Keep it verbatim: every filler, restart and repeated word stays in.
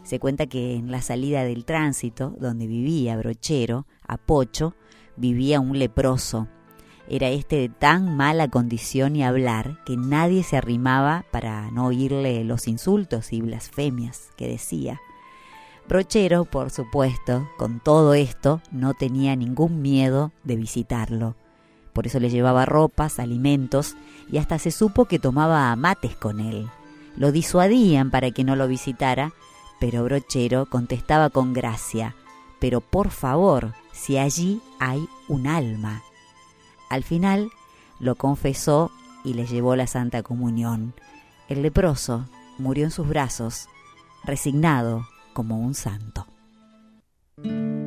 Se cuenta que en la salida del tránsito, donde vivía Brochero, a Pocho, vivía un leproso. Era este de tan mala condición y hablar que nadie se arrimaba para no oírle los insultos y blasfemias que decía. Brochero, por supuesto, con todo esto, no tenía ningún miedo de visitarlo. Por eso le llevaba ropas, alimentos y hasta se supo que tomaba mates con él. Lo disuadían para que no lo visitara, pero Brochero contestaba con gracia: «Pero por favor, si allí hay un alma». Al final lo confesó y le llevó la Santa Comunión. El leproso murió en sus brazos, resignado como un santo.